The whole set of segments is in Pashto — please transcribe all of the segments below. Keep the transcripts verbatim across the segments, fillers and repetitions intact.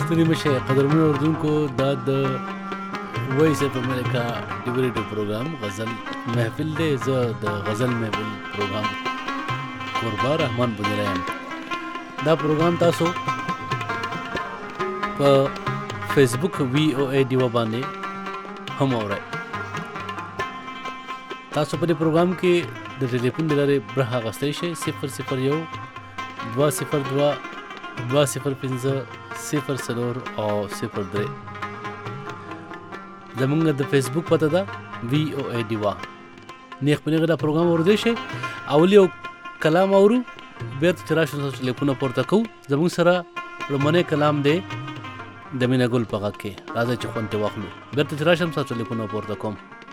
ستړي مشه قدرمنو اردوونکو دا د وایس اف امریکا ډیبیټ پروګرام غزل محفل دی. زه د غزل محفل پروګرام قربا رحمان بنیرایم. دا پروګرام تاسو په فیسبوک وی او ای ډیوا باندې هم اورئ. تاسو په دې پروګرام کې د ټلیفون د لارې برخه اخیستی شئ. صفر صفر یو دوه صفر دوه دوه صفر پنځه صفر څلور او صفر درې. زمونږ د فیسبوک پته ده وی او ای ډیوا. نیغ په نیغه دا پروګرام اوریدی شئ. اول یو کلام اورو، بیرته چې راشو تاسو ټلیفونه پورته کوو. زمونږ سره لومړنی کلام دی د مینه ګل په غږ کې. راځئ چې خوند ترې واخلو. بیرته چې راشم تاسو ټلیفونه پورته کوم.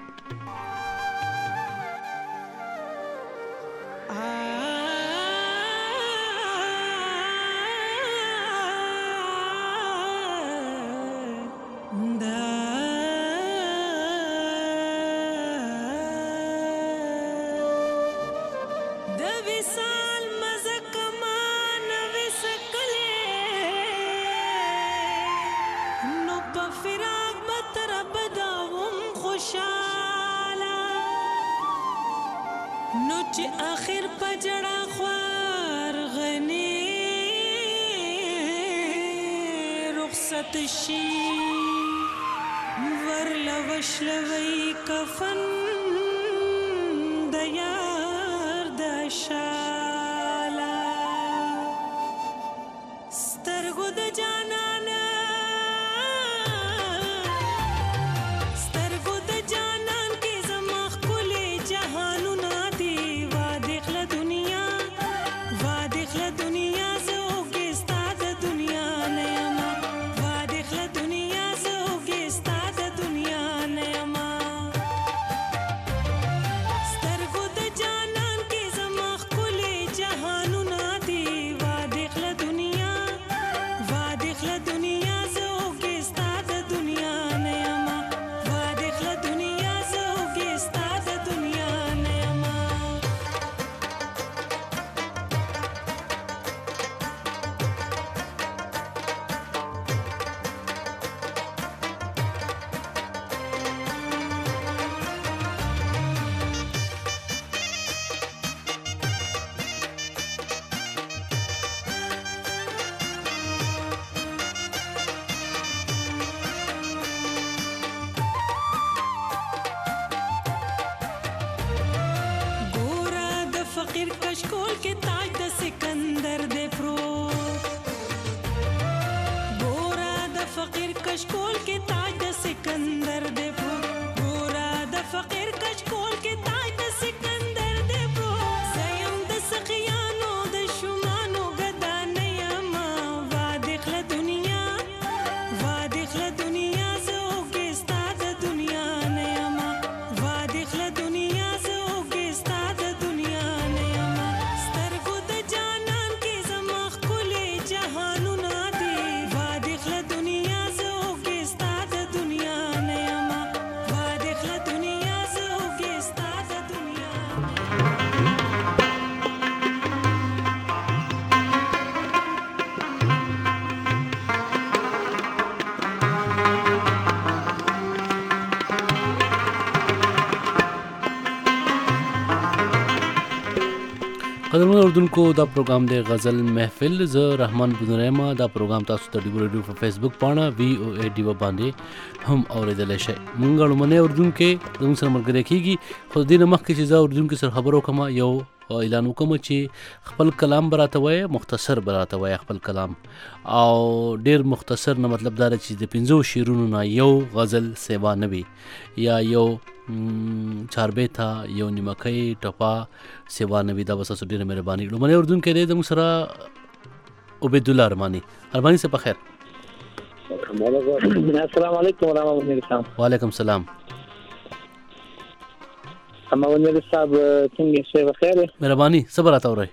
قدرمنو اردوونکو دا پروګرام دی غزل محفل. زه رحمان بنیرایم. دا پروګرام تاسو ته ډیبو ریډیو په فیسبوک پاڼه وی او ای ډیوا باندې هم اوریدلی شئ. مونږ لومړنی اردوونکی زموږ سره ملګری کېږي. خو د دې نه مخکې چې زه اردوونکي سره خبرې وکړم یو اعلان وکړم چې خپل کلام به راته وایه، مختصر به راته وایه خپل کلام. او ډېر مختصر نه مطلب دا دی چې د پنځو شعرونو نه یو غزل سیوا نه وي، یا یو چاربیته، یو نیمکۍ ټپه سیوا نه وي. دا به ستاسو ډېره مهرباني. لومړنی اردوونکی دی زموږ سره عبیدالله ارماني. ارماني صاحب بخیر. السلام علیکم ورحمۃ اللہ. وعلیکم السلام. اماونیر صاحب څنګه شې؟ بخیر. مهرباني. څه به راته وایئ؟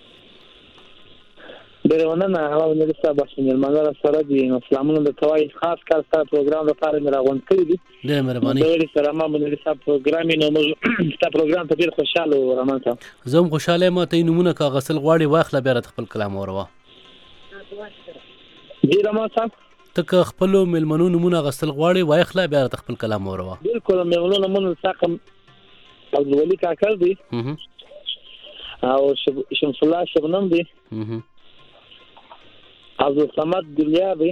ډېره مننه اماونیر صاحب. مېلمانه سره دي نو سلامونه درته وایي. خاص کار ستا پروګرام لپاره مې راغونډ کړي دي. ډېره مهرباني. ډېرې سره اماونیر صاحب پروګرام یې نو موږ ستا پروګرام ته ډېر خوشحاله وو رحمان صاحب. زه هم خوشحاله یم. ته یې نومونه که اخیستل غواړې واخله، بیا راته خپل کلام واوروه. جی رحمان صاحب. ته خپلو میلمنو نومونه اخیستل غواړې وایه خلا بیا راته خپل کلام واوروه. بالکل میلمنو نومونه څاکم عبدالولي کاکړ دی او شمس الله شبنم دی، عبدالصمد ګلیار دی،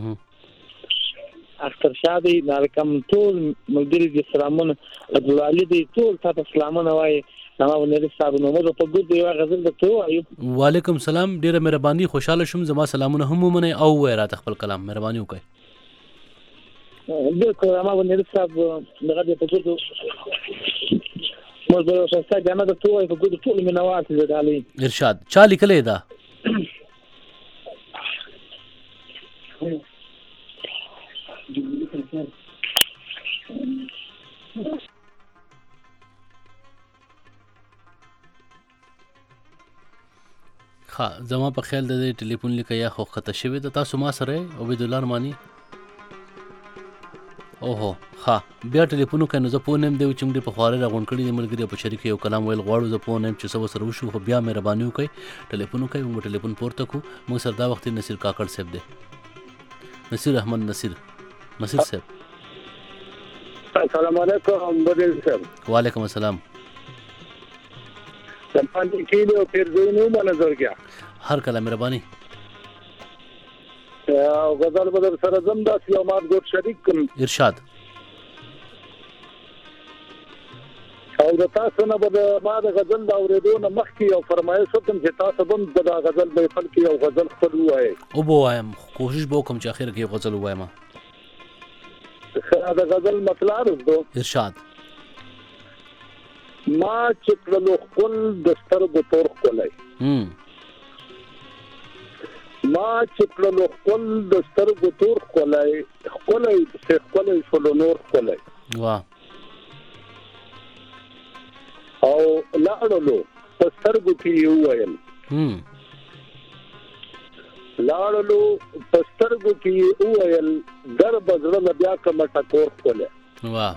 اختر شاه دی، نارکم ټول ملګري دي سلامونه، عبدالعلي دی، ټول تاسو سلامونه وایي. نواب نری صاحب نو موږ په ګور دی غزل درته وایو. وعلیکم سلام، ډیره مهرباني، خوشاله شوم، زما سلامونه هم ومنئ او وایه راته خپل کلام، مهرباني وکړئ. بالکل نواب نری صاحب دغه دی په ګور موږ به شاسته جامه درته وایو په ګور ټول مینوال دي دالي. ارشاد چا لیکلې ده؟ ها زما په خیال د دې ټلیفون لیکه یا خو خطا شوی د تاسو ما سره عبید الله رمانی. اوهو ها بیا ټلیفون کوي نو زه پوه نیم دی چې موږ په خوارې راغونډ کړي دي ملګري په شریک یو کلام ویل غواړو، زه پوه نیم چې څه سره وشو، خو بیا مهرباني وکړئ ټلیفون کوي موږ ټلیفون پورته کو. موږ سره دا وخت نصیر کاکړ صاحب دی، نصیر احمد نصیر نصیر صاحب. السلام علیکم بدر صاحب. وعلیکم السلام. سلام کیلو پھر زینو منظر کیا هر کله مهرباني. غزل بدر سره زم د سلامات ګور شریک کوم. ارشاد. او د تاسو نه به ما د غزل دا اورېدو نه مخکې یو فرمایش وکړم چې تاسو هم د غزل به خپل کې یو غزل خپل وایي. او به وایم، کوشش به وکړم چې اخر کې یو غزل ووایم. دا غزل مطلب دو. ارشاد. ما چې کړلو خپل د سترګو تور ښکلی، ما چې کړلو خپل د سترګو تور ښکلی، ښکلی پسې ښکلی شولو نور ښکلی. واه. او لاړلو په سترګو کې یې وویل، لاړلو په سترګو کې یې وویل در به زړه له بیا کړمه ټکور ښکلی. واه.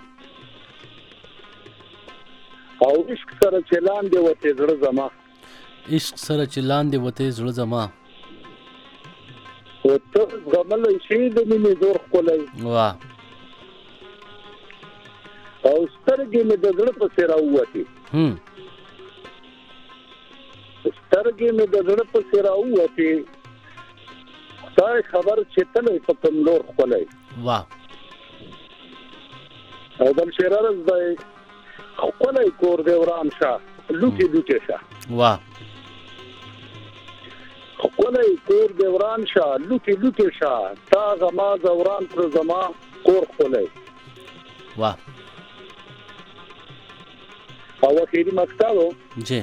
او عشق سره چې لاندې وتې زړه زما، عشق سره چې لاندې وتې زړه زما، او ته زغملی شي د مینې زور ښکلی. واه. او سترګې مې د زړه پسې راووتې، سترګې مې د زړه پسې راووتې، خدای خبر چې تلی په کوم لور ښکلی. واه. او بل شعر عرض دی، ښکلی کور دی وران شه لوټې لوټې شه. واه. ښکلی کور دی وران شه لوټې لوټې شه، تا غما زوران پر زما کور ښکلی. واه. او اخیری مقطع و جی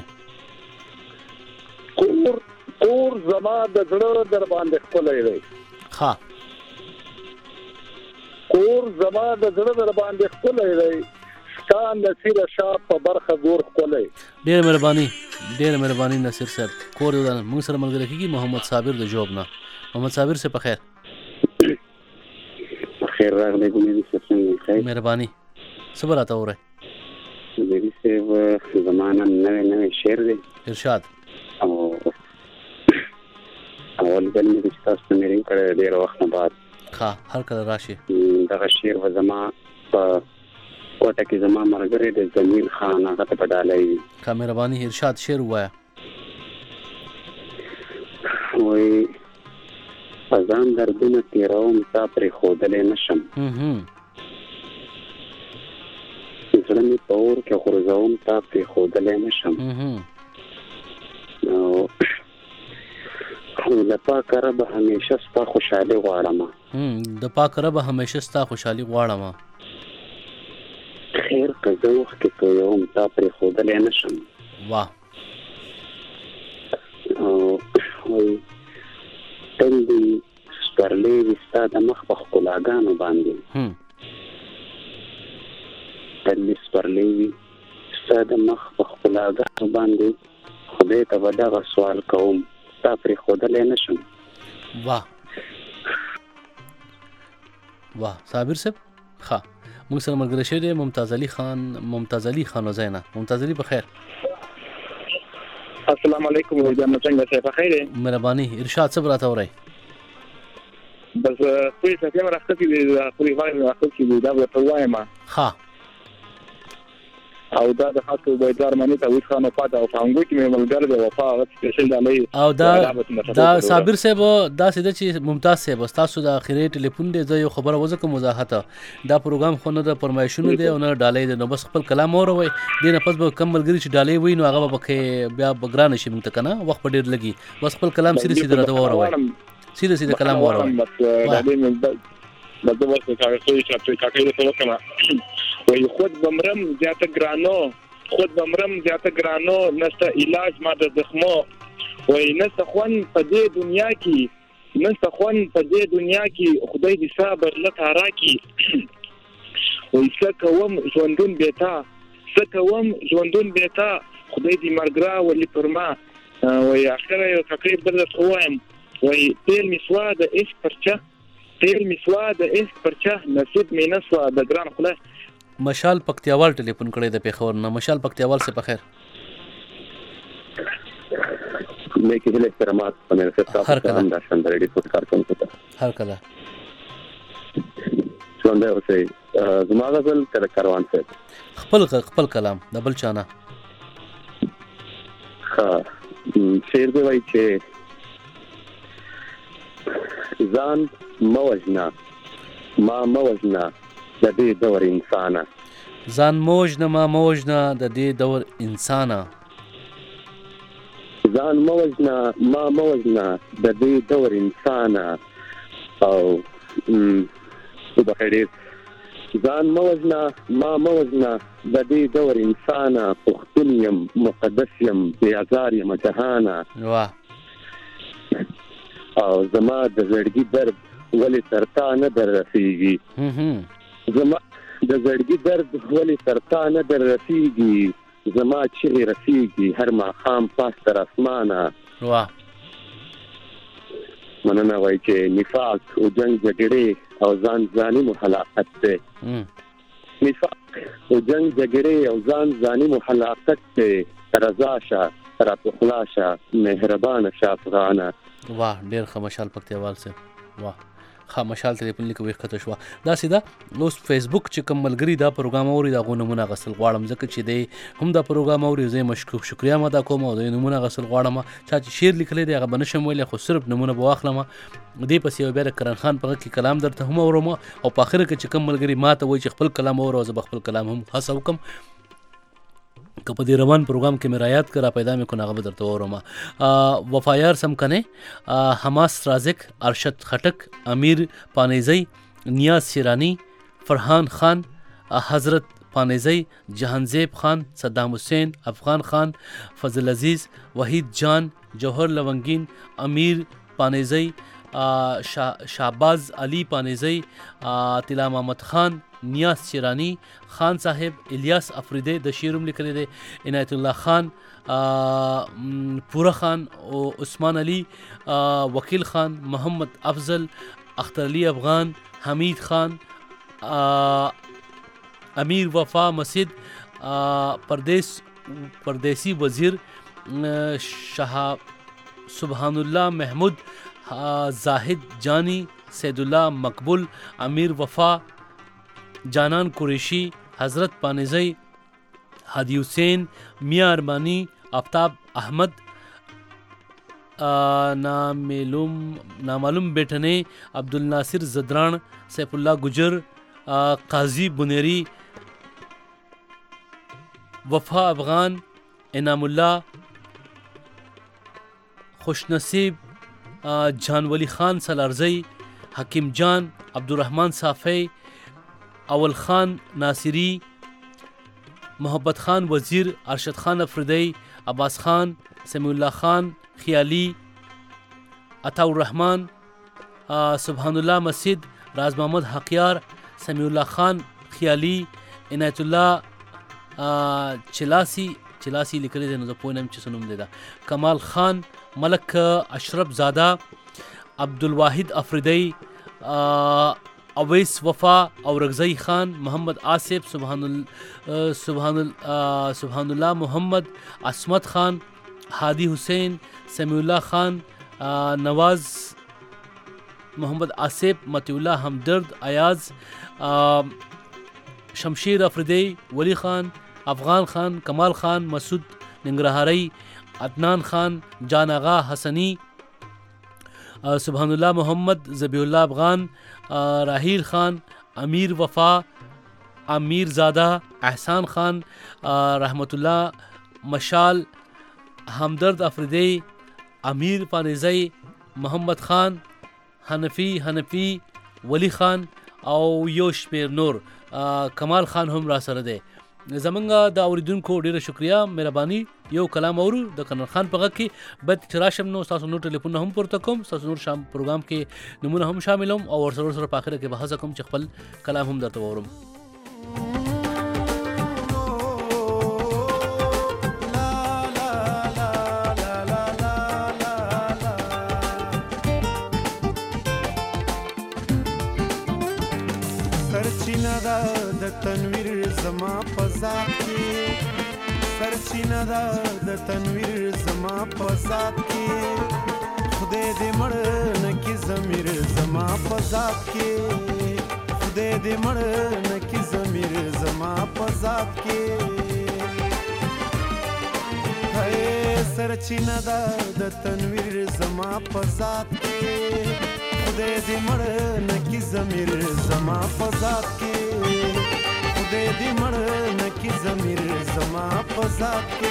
کور کور زما د زړه در باندې ښکلی دی. ها کور زما د زړه در باندې ښکلی دی، ستا نصیره شاه په برخه ګور ښکلی. ډېره مهرباني، ډېره مهرباني نصیر صاحب. کور موږ سره ملګری کېږي محمد صابر د جوب نه. محمد صابر صاحب په خیر. خیر راغلی ګونې صاحب څنګه خیر؟ مهرباني. څه به راته ووایئ؟ ګونې صاحب زما نن نوی نوی شعر دی. ارشاد. او اول ځل مې چې تاسو ته مې رینګ کړی ډېر وخت نه بعد. ښه هر کله راشي. دغه شعر به زما په کوټه کې زما ملګری دی جمیل خان، هغه ته په ډالۍ وي. ښه مهرباني ارشاد شعر ووایه. وایي په ځان دردونه تېروم تا پرېښودلی نه شم، زړه مې په اور کې غورځوم تا پرېښودلی نه شم. او د پاک رب همیشه ستا خوشحالي غواړم، د پاک رب همیشه ستا خوشحالي غواړم. خیر که زه وخت کې تویوم تا پرېښودلی نه شم. واه. او وایي تل دې سپرلی وي ستا د مخ په ښکلاګانو باندې، تل دې سپرلی وي ستا د مخ په ښکلاګانو باندې، خدای ته به دغه سوال کوم تا پرېښودلی نه شم. واه واه. صابر صاحب ښه موږ سره ملګری شوی دی ممتاز علي خان، ممتاز علي خان وزینه. ممتاز علي په خیر. السلام علیکم ورجان څنګه څه په خیر؟ مهرباني ارشاد څه راته وایي؟ بس خو یې څه راخته دي خو یې وایي راخته دي دا به وایم ها او دا د خاطر وایدار منی ته وښ خانه پاته او څنګه کې مې ملګری د وفا غت سپیشل دالي او دا دا صابر صاحب دا سیده چې ممتاز صاحب تاسو د اخیری ټلیفون دی زه یو خبره وځم مزاحته دا پروګرام خو نه د پرمایشونو دی او نه ډالۍ دی نو بس خپل کلام اوروي دینه پس به کم ملګری چې ډالۍ وای نو هغه به بیا بګران شي مونږ ته کنه وخت په ډیر لګي بس خپل کلام سیده سیده راته اوروي سیده سیده کلام اوروي بس ډالۍ مې بس بس کاغذ چې کاکې ته وکړم وای خود بمرم زیاته ګرانو خود بمرم زیاته ګرانو نسته علاج ما د زخمو وای نسته خون په دې دنیا کې نسته خون په دې دنیا کې خدای دې صبر لته راکي وای څه کوم ژوندون بیتا څه کوم ژوندون بیتا خدای دې مرګرا ولې پرما وای اخره یو تقریبا درته وایم وای تیل مسوا د ايش پرچا تیل مسوا د ايش پرچا نصیب مې نسوا د ګران خدای مشال پکتیاوال ټلیفون کړی د پیښور نه مشال پکتیاوال سے بخیر میں کی دل احترامات پنیر سے صاحب ہم دا شاندار ریڈیو پودکاسٹ کوم ته هر کله څنګه اوسه زما غزل کله کاروان سے خپل خپل کلام د بل چانه ها شعر دی وای چې ځان موجنا ما موجنا د دې دور انسانا ځان موجنا ما موجنا د دې دور انسانا ځان موجنا ما موجنا د دې دور انسانا او په بخیر ځان موجنا ما موجنا د دې دور انسانا پختون يم مقدس يم بیازار يم جهانا واه او زما د زړګي درد ولې ترتا نه در رسیږي زما د زړګي درد ولې ترتا نه در رسیږي زما چې رسیږي هر ما خام پاس تر اسمانه واه مننه وای چې نفاق او جنگ جګړې او ځان ظالم حلاقت ته نفاق او جنگ جګړې او ځان ظالم حلاقت ته رضا شه را پخلاشه مهربان شافغانه واه ډیر خمشال پکتیوال سے واه خامشال ټلیفون لیکو وخته شو دا سیده نو فیسبوک چې کوم ملګری دا پروګرام اوري دا غونمونه غسل غواړم ځکه چې دی هم دا پروګرام اوري زه مشکوک شکریا مدا کوم او د نمونه غسل غواړم چې شیر لیکلې دی هغه بنشم ویل خو صرف نمونه بواخلم دې پس یو بیر کرن خان په کې کلام درته هم اورم او په اخر کې چې کوم ملګری ماته وای چې خپل کلام اورو زه خپل کلام هم حساب کوم کپ دې روان پروګرام کې مرایات کرا پیدا مې کو نغه درته اورم وفایار سم کنه حماس رازق ارشد خټک امیر پانیزی نیاز شیرانی فرحان خان حضرت پانیزی جهانزیب خان صدام حسین افغان خان فضل عزیز وحید جان جوہر لونگین امیر پانیزی شہباز علی پانیزی طلا محمد خان نیاز شیرانی خان صاحب الیاس افریدی د شیروم لیکلی دی عنایت الله خان پورا خان او عثمان علی وکیل خان محمد افضل اختر علی افغان حمید خان امیر وفا مسجد پردیس پردیسی وزیر شہاب سبحان اللہ محمود زاہد جانی سید اللہ مقبول امیر وفا جانان قریشی حضرت پانیزی ہادی حسین میاں ارمانی آفتاب احمد نامعلوم نامعلوم بیٹھنے عبد الناصر زدران سیف اللہ گجر قاضی بنیری وفا افغان انعام اللہ خوش نصیب جان ولی خان سلارزئی حکیم جان عبدالرحمن صافی اول خان ناصری محبت خان وزیر ارشد خان افریدی عباس خان سمیع اللہ خان خیالی عطا الرحمن سبحان اللہ مسجد راز محمد حقیار سمیع اللہ خان خیالی عنایت اللہ چلاسی چلاسی لیکلی دی نو زه پوه نه یم چې څه نوم دی دا کمال خان ملک اشرف زاده عبدالواحد افریدی اویس وفا اورگزئی خان محمد آصف سبحان ال سبحان ال سبحان اللہ محمد عصمت خان ہادی حسین سمیع اللہ خان نواز محمد آصف، متی الله همدرد، ایاز، شمشیر افریدی، ولی خان، افغان خان، کمال خان، مسعود ننگرهاری، عدنان خان، جان آغا حسنی، سبحان الله محمد، ذبیح الله افغان، راحیل خان، امیر وفا، امیر زادہ، احسان خان، رحمت الله مشال، همدرد افریدی، امیر پانیزی، محمد خان، حنفی حنفی، ولی خان او یو شمیر نور. کمال خان هم را سره دی. زمونږ د اوریدونکو ډیره شکریا، مهرباني. یو کلام اورو د کنر خان په غږ کې بد چې راشم نو تاسو نور ټلیفون هم پورته کوم، تاسو نور شام پروګرام کې نمونه هم شاملوم او ورسره سره په اخر کې به هڅه کوم چې خپل کلام هم درته وورم. سرچینه دا د تنویر زما په ذات کې، سرچینه دا د تنویر زما په ذات کې، خدای دې مړ نه کړي ضمیر زما په ذات کې، خدای دې مړ نه کړي ضمیر زما په ذات کې. هی سرچینه دا د تنویر زما په ذات کې، خدای دې مړ نه کړي ضمیر زما په ذات کې، خدای دې مړ نه کړي ضمیر زما په ذات کې.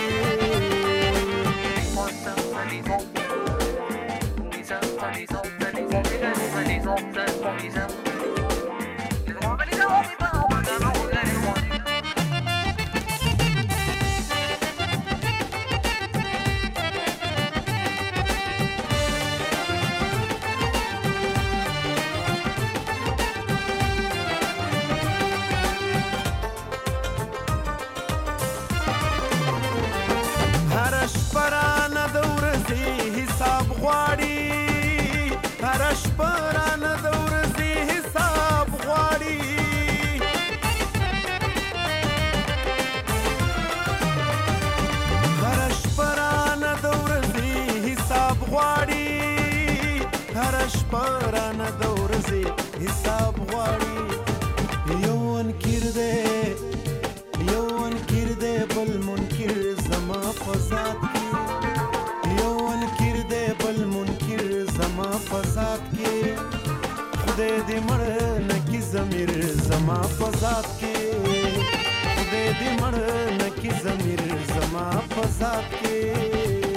شپرانه د ورځې حساب غواړي، یو منکر دی یو منکر دی بل منکر زما په ذات کې، یو منکر دی بل منکر زما په ذات کې، خدای دې مړ نه کړي ضمیر زما په ذات کې، خدای دې مړ نه کړي ضمیر زما په ذات کې.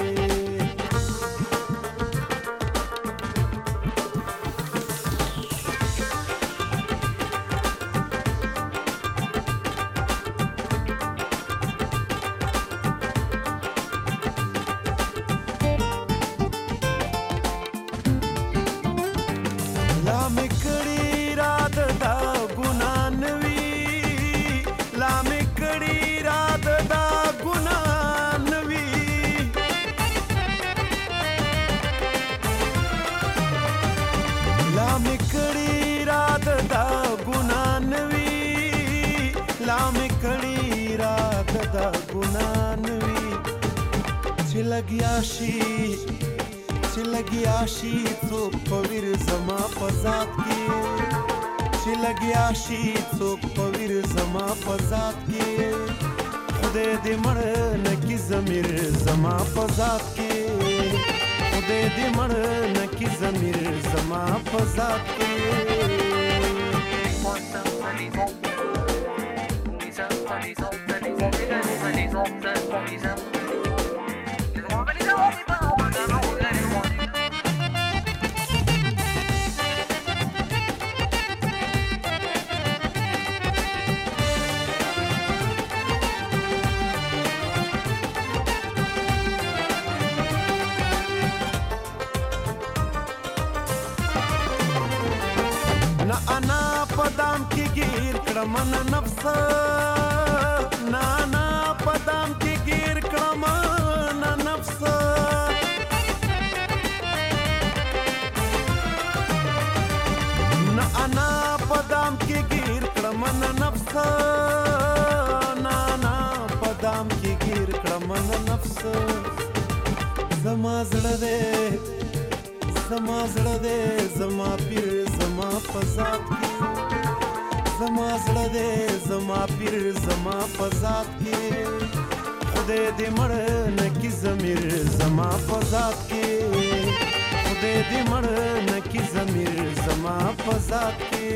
لګیا شي چې لګیا شي څوک په ویر زما په ذات کې، چې لګیا شي څوک په ویر زما په ذات کې، خدای دې مړ نه کړي ضمیر زما په ذات کې، خدای دې مړ نه کړي ضمیر زما په ذات کې. پدام کی گیر کړم نه نفس، نانا پدام کی گیر کړم نه نفس، نانا پدام کی گیر کړم نه نفس، نانا پدام کی گیر کړم نه نفس. زما زړه دې زما زړه دې زما پیر زما په ذات کې زما زړه دې زما پیر زما په ذات کې خدای دې مړ نه کی ضمیر زما په ذات کې خدای دې مړ نه کی ضمیر زما په ذات کې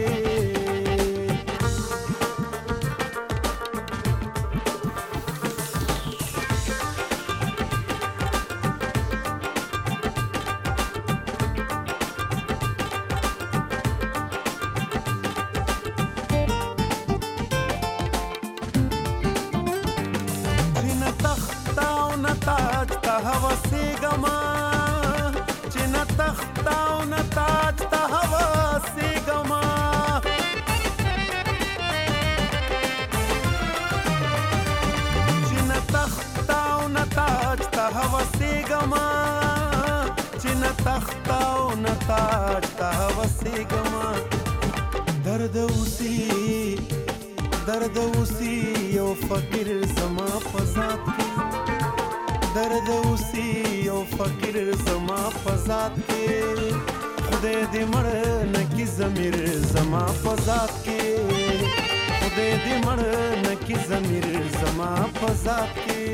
درد اوسی درد اوسی یو فقیر زما په ذات کې درد اوسی یو فقیر زما په ذات کې خدای دې مړ نه کی ضمیر زما په ذات کې خدای دې مړ نه کی ضمیر زما په ذات کې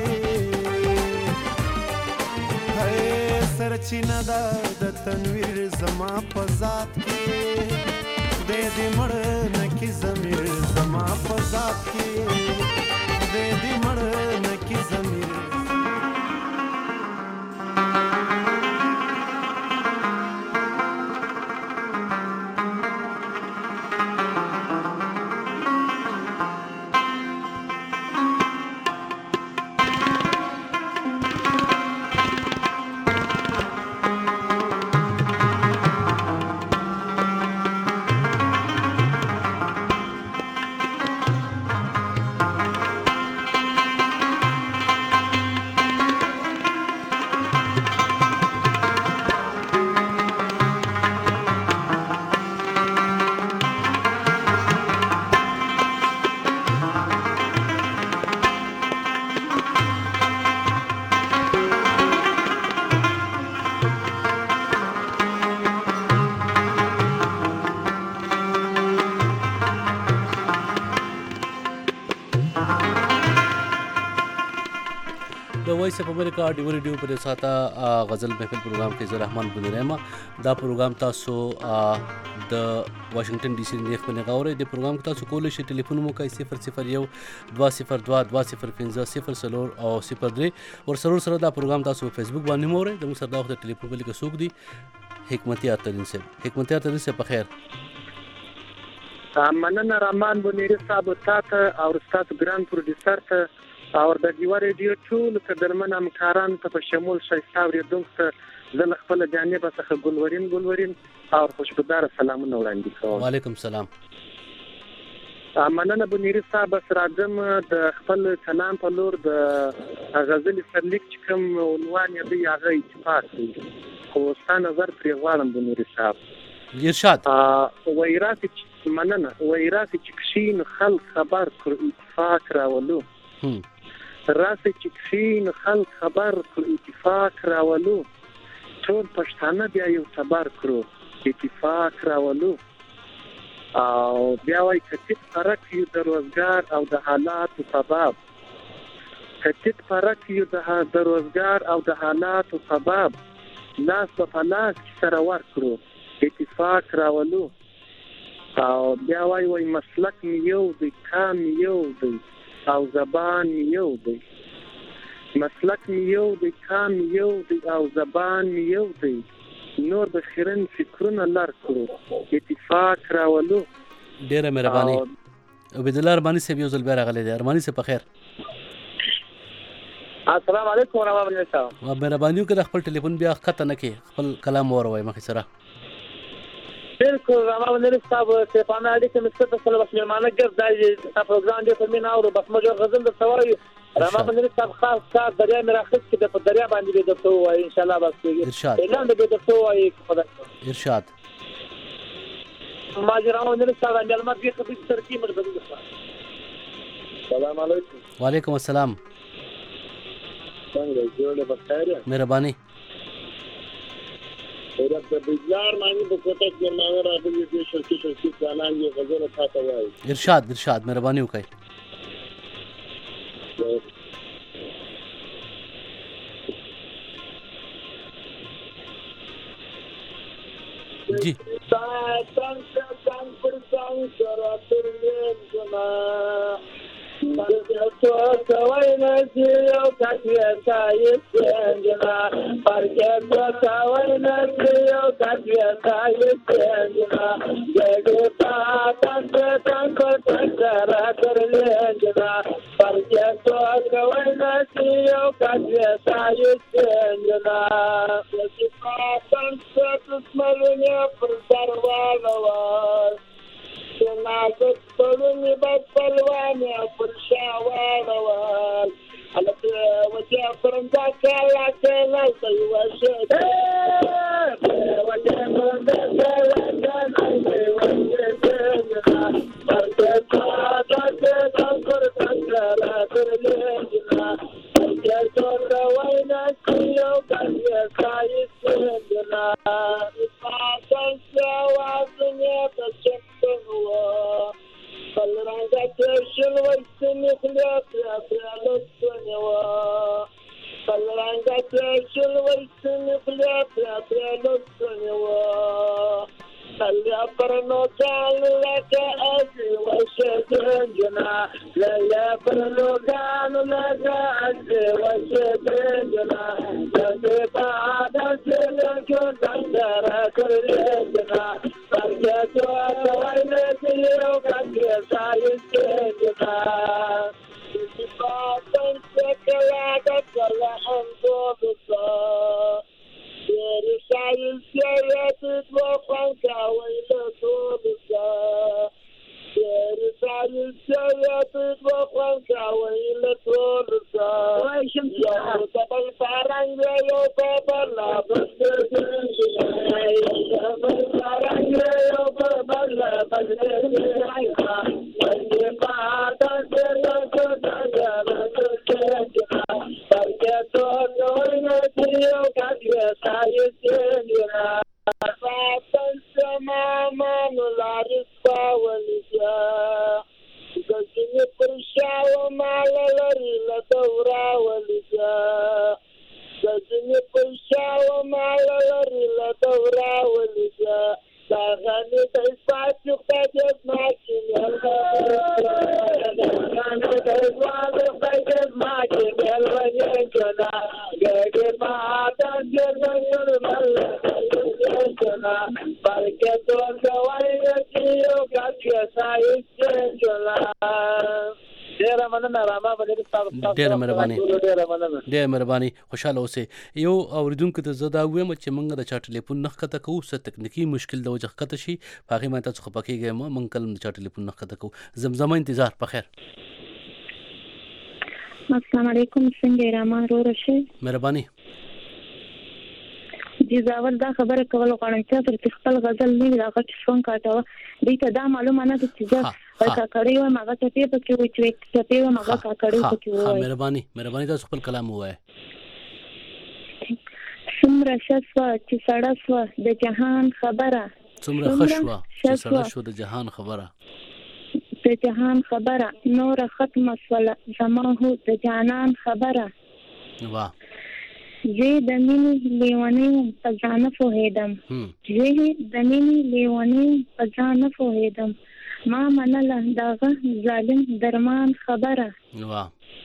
هي سرچینه ده د تنویر زما په ذات کې خدای دې مړ نه کی ضمیر زما په ذات کې خدای دې مړ نه کی ضمیر وایس اف امریکا ډیو ریډیو پر ساته غزل محفل پروګرام کې زه رحمان بنرما دا پروګرام تاسو د واشنگټن ډي سي نه خپل غوړې د پروګرام کې تاسو کولای شئ ټلیفون مو کوي صفر صفر یو دوه صفر دوه دوه صفر پنځه صفر څلور او صفر درې ور سره سره دا پروګرام تاسو په فیسبوک باندې مورئ د مو سره دا وخت ټلیفون بل کې سوق دي حکمتي اترین سے حکمتي اترین سے په خیر مننه رحمان بنيري صاحب تاسو او تاسو ګران پروډوسر ته او د دیو ریډیو ټول قدرمن همکاران ته په شمول شایسته اوریدونکو زه خپل جانب څخه ګلورین ګلورین او خوشبودار سلامونه وړاندې کوم. وعلیکم سلام. مننه بنيري صاحب سره راځم د خپل کلام په لور د غزل سرلیک چې کوم عنوان یې دی هغه اتفاق دی خو ستاسو نظر پرې غواړم بنيري صاحب. ارشاد. وایرات مننه وایرات چې کښین خلک خبر کړ اتفاق راولو هم راسه چې کښین خلک خبر کړ اتفاق راولو ټول پښتانه بیا یو صبر کړو اتفاق راولو او بیا وای کتیت فرق یو د روزګار او د حالات سبب کتیت فرق یو د روزګار او د حالات سبب لاس په لاس سره ورکړو اتفاق راولو او بیا وای وای مسلک یو د کام یو د او زبان یو دی مسلک یو دی کام یو دی او زبان یو دی نور د خیرن فکرونه لار کړو اتفاق راولو. ډیره مهرباني عبد الله ارمانی صاحب یو ځل بیا راغلی دی. ارمانی صاحب په خیر. السلام علیکم ورحمۃ اللہ صاحب. مهرباني وکړه خپل ټلیفون بیا خطه نه کې خپل کلام وروي مخې سره. بالکل رحمان بنيري صاحب سپانه اړیکه مسته سره بس مېمانه ګرځي دا پروګرام دې په مینا او بس مجو غزل د سواري رحمان بنيري صاحب خاص کار دریا مې راخص کې د دریا باندې د تو وای ان شاء الله بس ارشاد اعلان دې د تو وای خدای ارشاد ما رحمان بنيري صاحب عمل ما دې خبرې ترتیب مرګ السلام علیکم. وعلیکم السلام. څنګه جوړه بخیر مهرباني. رب بجار معنی په کوټه کې ما راغلي دي شرکي شرکي ځانان یې غزل ته وایي. ارشاد ارشاد مهرباني وکړئ. جی تو کوي نه چې یو کاټیا سایه څنګه پرکه تو کوي نه چې یو کاټیا سایه څنګه دغه پاتن څنګه څنګه راکړلې څنګه پرکه تو کوي نه چې یو کاټیا سایه څنګه چې پاتن څنګه سملنه پر دروازه نازک پرونی بد پلوانی پر شاوانوال علتی وجه فرنده کلا کلا سیوشه وجه فرنده کلا کلا سیوشه تنجنا پرکه سادا که دنکر دنکرا کرلیجنا پرکه سوڑا وینا کیو کریه سایی تنجنا پاتن سوازنی بچن Kalranga Keshil Vaisini Khlyapya Pralutsanyawa Kalranga Keshil Vaisini Khlyapya Pralutsanyawa Kalya Parno Kalaka Azi Vashajanjana Kalya Parno Kalaka Azi Vashajanjana Kalya Pada Silakyo Dandara Karyajana Kalya Chwata Vaina Siyo Kalya Sayu Sejana Sipatan Sekalaka Kala Ando Visa Yeri Sayu Seyati Dwakwanka Vaina Tobisa Yeri Sayu Seyati Dwakwanka Vaina Tobisa Yo Tabal Paranga Yo Babala Basta Tabal Paranga Yo Babala Basta Vande Pata Sela Kutaya Kutaya Parke To Toina Tiyo Katya Sayu Sejana Patan Sama Manularis Pavalija Gajini Purshawa Malalari La Daura Valija Gajini Purshawa Malalari La Daura Valija Sagani Taispachu Kajas Makin Sagani Taispachu Kajas Makin Yalvanyana Gage Mahatan Janayan Malajana Parke To Kawaiya Kiyo Katya Sayu Sejana ډیره مننه راما باندې تاسو ډیره مهرباني ډیره مهرباني خوشاله اوسئ. یو اوریدونکو ته زه دا وایم چې موږ د چا ټلیفون نه ښکته کوو څه تکنیکي مشکل د وجه ښکته شي په هغې باندې تاسو خفه کېږئ مه موږ کله د چا ټلیفون نه ښکته کوو. زمزمه انتظار په خیر. السلام علیکم څنګه یې راما وروره ښه مهرباني. جی زاول دا خبره کول غواړم چې تر خپل غزل نه دا غټ فون کاټاوه دې ته دا معلومه نه ده چې زه کاکړی وایم هغه ټپې پکې وایي چې ټپې وایم هغه کاکړی پکې وایي. مهرباني مهرباني تاسو خپل کلام ووایه. څومره ښه شوه چې سړه شوه د جهان خبره څومره ښه شوه چې سړه شوه د جهان خبره د جهان خبره نوره ختمه شوله زما هو د جانان خبره واه زه د مینې لیونی وم په ځان نه پوهېدم زه د مینې لیونی وم په ځان نه پوهېدم ما منله دغه ظالم درمان خبره واه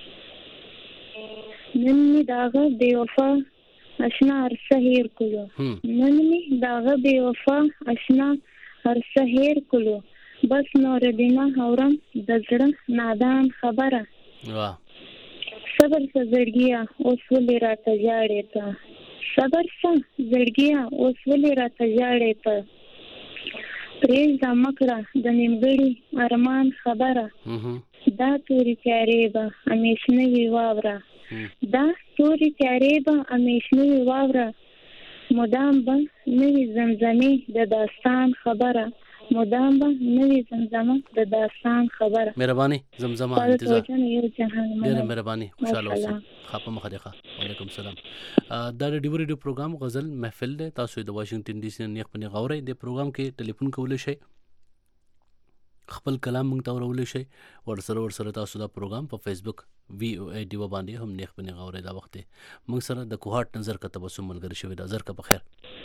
نن مې دغه بې وفا اشنا هر څه هېر کړو نن مې دغه بې وفا اشنا هر څه هېر کړو بس نور دې نه اورم د زړه نادان خبره واه صبر څه زړګیه اوس ولې راته ژاړې ته صبر څه زړګیه اوس ولې راته ژاړې ته پرېږده مه کړه د نیمګړي ارمان خبره دا تورې تیارې به همیشنه وي واوره دا تورې تیارې به همیشنه وي واوره مدام به نه وي زمزمې د داستان خبره مدام به نوې زمزمه د داستان خبره. مهرباني زمزمه انتظار. یو جهان ډېره مهرباني، خوشاله اوسئ. خاپه مخه دی. وعلیکم السلام. دا د ډیو ریډیو پروګرام غزل محفل دی. تاسو د واشنگټن ډي سي نه خپل غوړی د پروګرام کې ټلیفون کولای شئ، خپل کلام مونږ ته ورولې شي. ورسره ورسره تاسو دا پروګرام په فیسبوک وی او ای ډیو باندې هم نیخ بنې غوړې دا وخت مونږ سره د کوهات نظر کا تبسم ملګری شوی دا زر کا بخیر.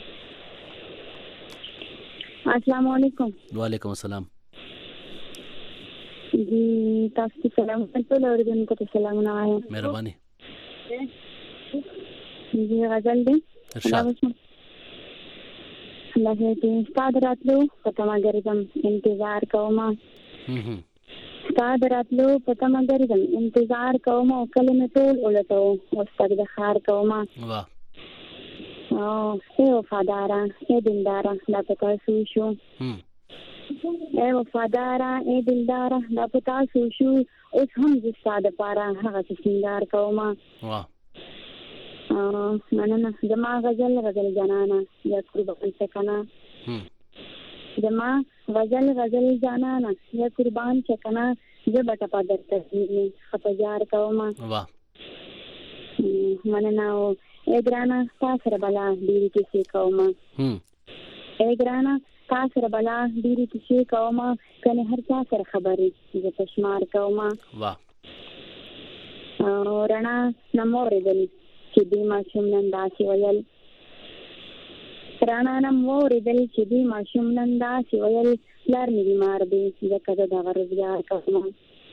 السلام علیکم. وعلیکم السلام. جی تاسو ته سلام ټول اوریدونکو ته سلامونه وایم. مهرباني. جی غزل دی. ارشاد. الله دې ستاسو راتلو په تمه ګرځم انتظار کوم. هم ستاسو راتلو په تمه ګرځم انتظار کوم او کلمه ټول ولټو او ستاسو د خار کوم. واه. او ای وفادارا ای دلدارا دا پتا سو شو. هم ای وفادارا ای دلدارا دا پتا سو شو اوس هم د ستاسو لپاره هغه څنګه کوم. واه. مننه. زما غزل غزل جانانا یا قربان چکنا. زما غزل غزل جانانا یا قربان چکنا زه بټه په درته خپجار کوم. واه. مننه. او ای ګرانا تاسو بلا ډیری کې کوم. هم ای ګرانا تاسو بلا ډیری کې کوم کنه هر چا سره خبرې زه پښمار کوم. واه. او رڼا نمور دل چې دی ماشوم نن داسې ویل، رانا نم وریدل چې دی ماشوم نن داسې ویل پلار مې بیمار دی ځکه زه دغه روزګار کوم.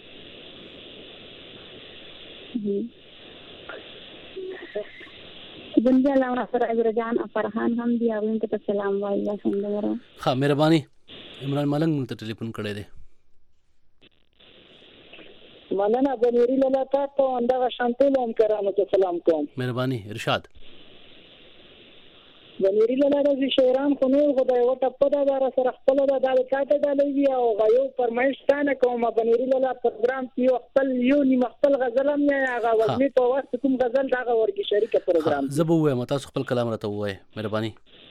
بنجا لاونا سره ګرجان افرحان هم دی هغوی ته سلام وایي. څنګه ښه مهرباني. عمران ملنګ موږ ته ټلیفون کړی دی. مننه. بنيري لاله تاسو اندغه شانتل هم کرامو ته سلام کوم. مهرباني. ارشاد. بنيري لاله د شهرام خو نو خدای وټه په دا دار سره خپل د دال کاته د لوي او غيو فرمایش ستانه کوم. بنيري لاله پروګرام کې خپل یو نیم خپل غزل هم نه هغه وزنی په واسطه کوم غزل دغه ورګي شریک پروګرام زبو وایم تاسو خپل کلام راته وای. مهرباني.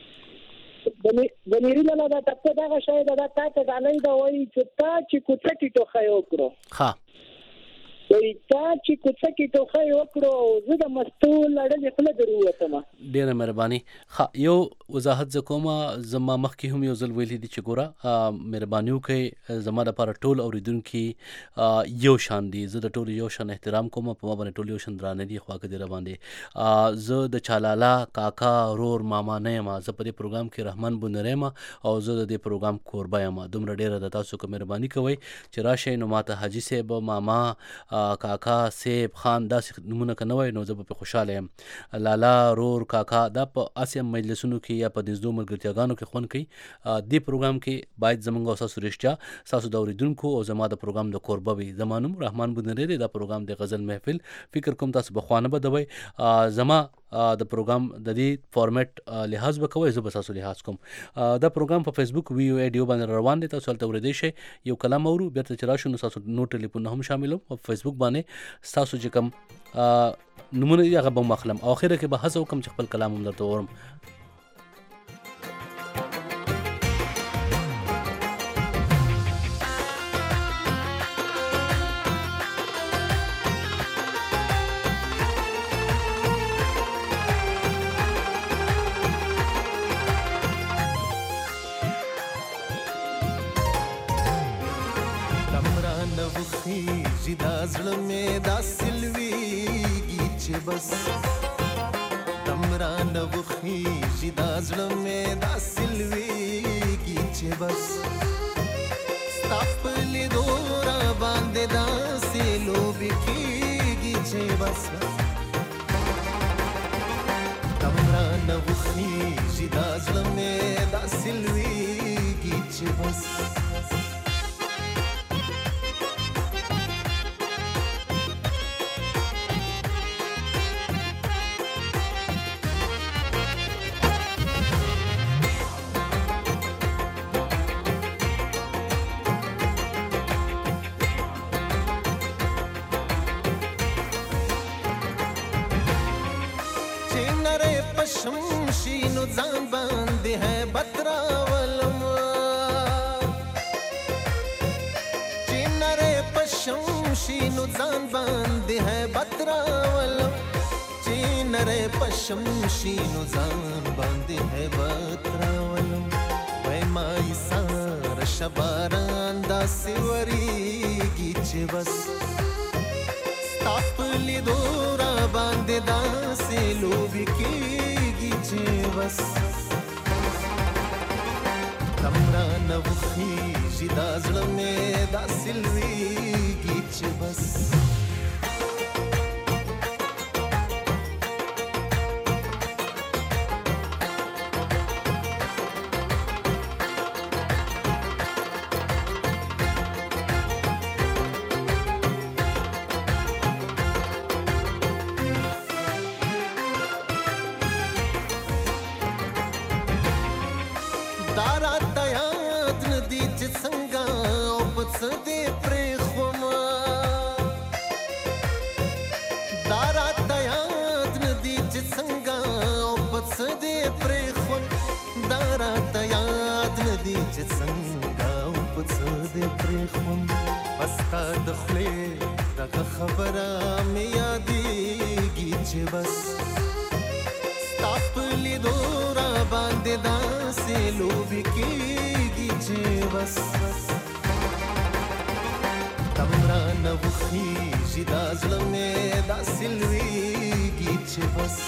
بنيري لاله د تاسو دغه شاید د تاسو د لای دا وایي چې تا چې کوڅه کې ټوخه وکړو. ها وای تا چې کوڅه کې ټوخه وکړو زه د مستو لړل خپل دروته ما. ډیره مهرباني. ها یو وضاحت زکوما زما مخکې هم یو ځل ویلي دي چې ګوره مهرباني وکړئ زما لپاره ټول اوریدونکي یو شان دي. زه د ټول یو شان احترام کوم، په ما باندې ټول یو شان درانه دي خواکه دی باندې. زه د چالالا کاکا رور ماما نه یم، زه په دې پروګرام کې رحمان بونریم او زه د دې پروګرام کوربه یم. دومره ډیره د تاسو کوم مهرباني کوئ چې راشئ نو ماته حاجی صاحب ماما کاکا سیب خان داسې نمونه که نه وای نو زه به پې خوشحاله یم. لالا رور کاکا دا په اسیم مجلسونو کې یا په دزدو ملګرتیاګانو کې خوند کوي. دې پروګرام کې باید زموږ او ستاسو رښتیا ستاسو د اورېدونکو او زما د پروګرام د کوربه وي. زما نوم رحمان بونری دی. دا پروګرام د غزل محفل فکر کوم تاسو به خوانه بدوي. زما د پروګرام د دې فارمیټ لحاظ به کوئ، زه به تاسو لحاظ کوم. دا پروګرام په فیسبوک وی او ای ډیو باندې روان دی. تاسو هلته اورېدی شئ. یو کلام اورو بیرته چې راشو نو تاسو نور ټلیفون هم شاملوم او فیسبوک باندې تاسو چې کوم نمونه دي هغه به هم اخلم او اخره کې به هڅه وکړم چې خپل کلام هم درته وورم. بس تمرا نوخی جدا زړه مې دا سلويږي چې بس ستاپلې دورا باندې دا سلوب کېږي چې بس تمرا نوخی جدا زړه مې دا سلويږي چې بس شمشي نو ځان باندې ہے بترا ولم شینو ځان باندې هیبت راولم چې نری پشم شینو ځان باندې هیبت راولم وای مای سار شباران داسې وریږي چې بس ستا په لیدو را باندې داسې لوبې کېږي چې بس تمرا نوخیږي دا زړه مې داسې لویږي چې بس خبره مې یادېږي چې بس ستا په لیدو را باندې داسې لوبې کېږي چې بس تم رانه وخېږي دا زړه مې داسې لویږي چې بس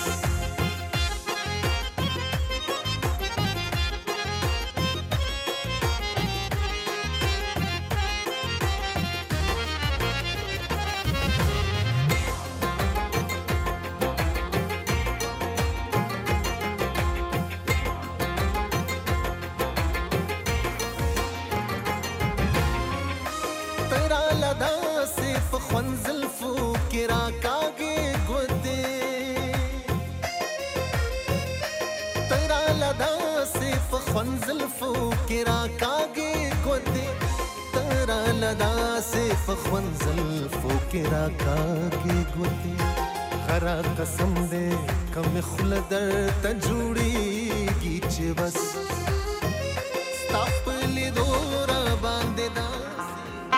غرا قسم دې کم خله درته جوړېږي چې بس ستا په لیدو را باندې داسې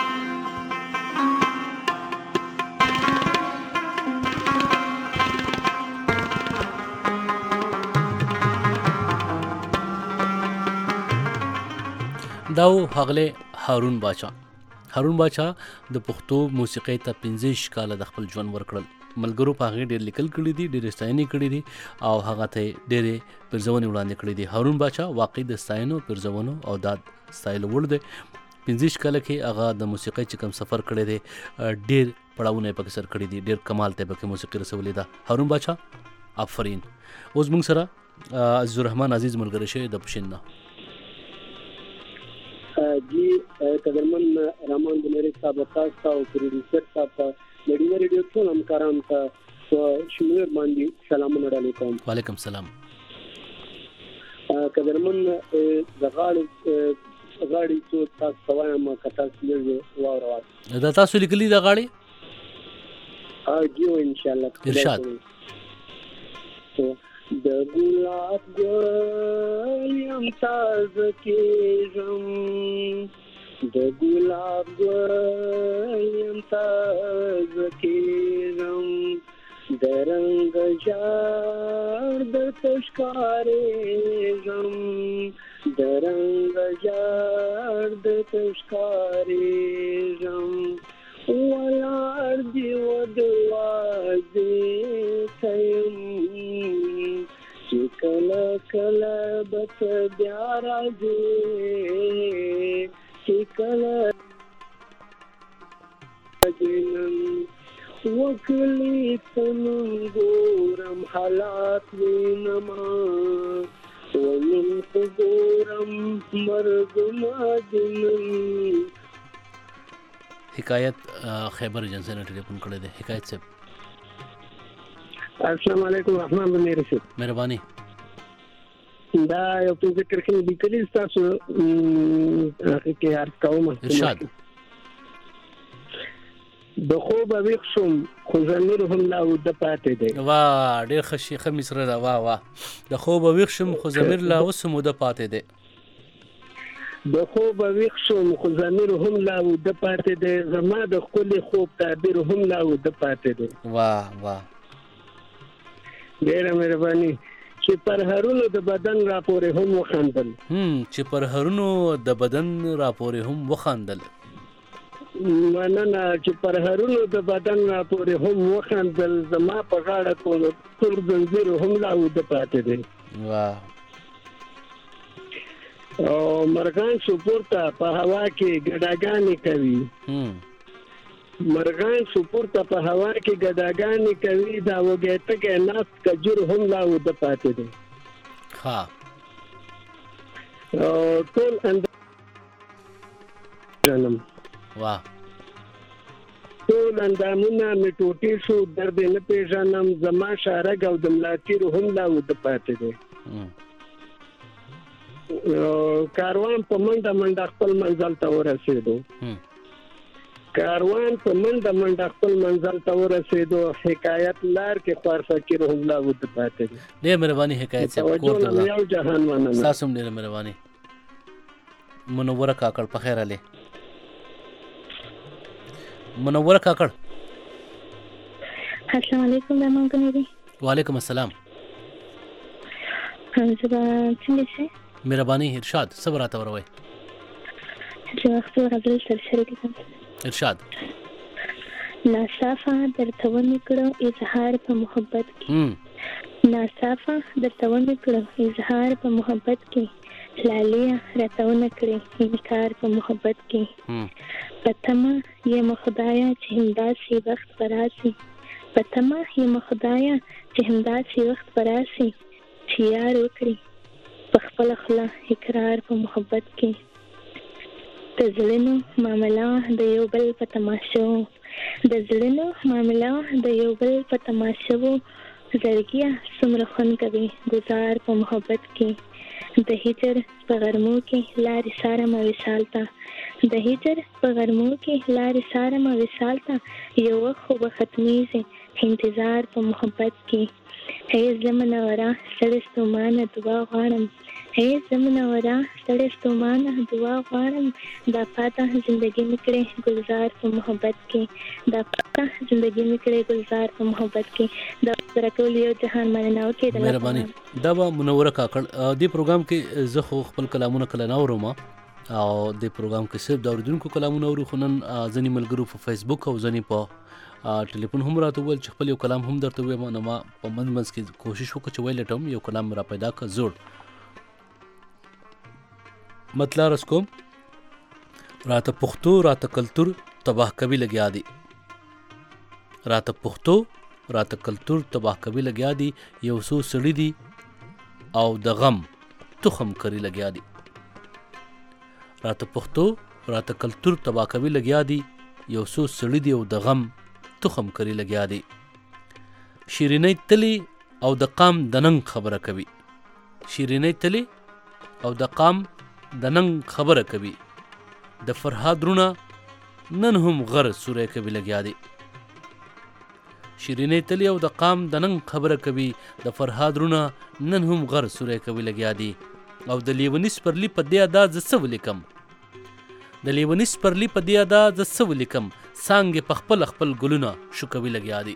دا و ښاغلی هارون باچا. هارون باچا د پښتو موسیقۍ ته پنځه کاله د خپل ژوند ورکړل. ملګرو په هغې ډېر لیکل کړي دي، ډېرې ستاینې کړي دي او هغه ته یې ډېرې پرزونې وړاندې کړي دي. هارون باچا واقعي د ستاینو، پرزونو او داد ستایلو وړ دی. پنځه کاله کې هغه د موسیقۍ چې کوم سفر کړی دی ډېر پړاوونه یې پکې سر کړي دي، ډېر کمال ته یې پکې موسیقي رسولې ده. هارون باچا آفرین. اوس موږ سره عزیز الرحمن عزیز ملګری شوی د پښین نه. جی قدرمن رحمان بنيري صاحب تاسو او پروډوسر صاحب نړیوال ریډیو ټول همکاران ته شمیر باندې سلامونه علیکم. وعلیکم سلام. قدرمن زغاړي غاړي څو تاسو وایم کتا سلوي واورات دا تاسو لیکلي دا غاړي ها جیو ان شاء الله ارشاد. د ګلاب ګل یم تازه کېږم، د ګلاب ګل یم تازه کېږم، د رنګ ژړ درته ښکارېږم، د رنګ ژړ درته ښکارېږم، ولاړ دی و د واځې ته یم چې کله کله به ته بیا راځې، چې کله نن وکلي ته نن ګورم حالات وینما، ونن خو ګورم مرګونه د نن. حکایت خیبر ایجنسی نے ٹیلیفون کړی دی. حکایت صاحب السلام علیکم رحمان بنيري صاحب. مهرباني. دا یو په ذکر کې لیکلي تاسو هغه کې هر کوم ارشاد. د خوب ویښ شوم خو ضمیر هم لا وده پاتې دی. واه ډېر ښه شي، ښه مصره ده. واه واه د خوب ویښ شوم خو ضمیر لا اوس هم وده پاتې دی. د خوب ویښ شوم خو ضمیر هم لا وده پاتې دی زما د ښکلي خوب تعبیر هم لا وده پاتې دی. واه واه ډېره مهرباني. چې پر هرونو د بدن را پورې هم وخندل. هم چې پر هرونو د بدن را پورې هم وخندل. مننه. چې پر هرونو د بدن را پورې هم وخندل زما په غاړه تور زنځیر هم لا وده پاتې دی. واه. او مرغان شو پورته په هوا کې ګډاګانې کوي. مرغان شو پورته په هوا کې ګډاګانې کوي دا وګړي ټکي ناس کجور هم لا وده پاتې دی. ها. او ټول اند جنم. واه. ټول اندامونه مې ټوټې شو درد نه پیژنم زما شارګ او د ملاتیر هم لا وده پاتې دی. کاروان په منډه منډه خپل منزل ته ورسېدو. کاروان په منډه منډه خپل منزل ته ورسېدو حکایت لار کې خوار فقیر هم لا وده پاتې دی. ډېر مهرباني حکایت صاحب کور ته یو جهان مننه. تاسو هم ډېر مهرباني. منوره کاکړ په خیر علي. منوره کاکړ. السلام علیکم رحمان کنيري. وعلیکم السلام. زبا څنګه شئ؟ مهرباني ارشاد صبر راته وروي. چې وخت ورغلی سر شریک کړم. ارشاد. ناصافه درته ونکړو اظهار په محبت کې. ناصافه درته ونکړو اظهار په محبت کې. لالیا راته ونکړې انکار په محبت کې. پتما یم خدایا چې همداسې وخت براسي. پتما یم خدایا چې همداسې وخت براسي چې یار وکړي په خپل خلا اقرار په محبت کې. د زړونو معامله د یو بل په تماشو. د زړونو معامله د یو بل په تماشو. زړګیا څومره خوند کوي گزار په محبت کې. د هجر په غرمو کې لارې سارم وصال ته. د هجر په غرمو کې لارې سارم وصال ته. یو وخت خو به ختمیږي انتظار په محبت کې. ای زمنورا ستړې ستومانه دعا غواړم. ای زمنورا ستړې ستومانه دعا غواړم. دا پاته زندګي مې کړې ګلزار په محبت کې. دا پاته زندګي مې کړې ګلزار په محبت کې. دا سره ټول یو جهان مننه وکړي. مهرباني. دا به منوره کاکړ دې پروګرام کې زه خو خپل کلامونه کله نه اورم او دې پروګرام کې صرف د اوریدونکو کلامونه اورو. خو نن ځینې ملګرو په فیسبوک او ځینې په ټلیفون هم راته وویل چې خپل یو کلام هم درته ووایم. نو ما په منځ منځ کې کوشش وکړه چې ویلټم یو کلام را پیدا کړ. زوړ مطلع رس کوم راته پښتو راته کلتور تباه کوي لګیا دي. راته پښتو راته کلتور تباه کوي لګیا دي. یو څو سړي دي او د غم تخم کری لګیا دي. راته پښتو راته کلتور تباه کوي لګیا دي. یو څو سړي دي او د غم تخم کری لګیا دي. شیرینۍ تلی او د قام د ننګ خبره کوي. شیرینۍ تلی او د قام د ننګ خبره کوي. د فرهاد رونه نن هم غر سوری کوي لګیا دي. شیرینۍ تلی او د قام د ننګ خبره کوي. د فرهاد رونه نن هم غر سوری کوي لګیا دي. او د لیونی سپرلی په دې ادا ز څه ولیکم. د لیونی سپرلی په دې ادا ز څه ولیکم. څانګې په خپل خپل ګلونه شو کوي لګیا دي.